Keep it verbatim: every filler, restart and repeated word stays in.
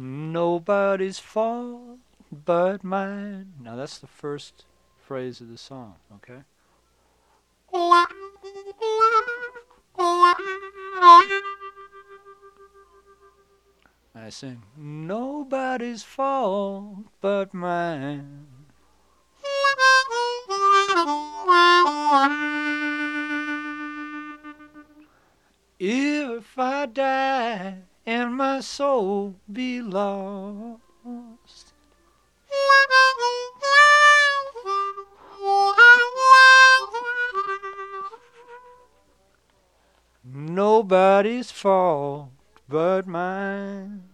Nobody's fault but mine. Now that's the first phrase of the song, okay? I sing, nobody's fault but mine. If I die and my soul be lost, nobody's fault but mine.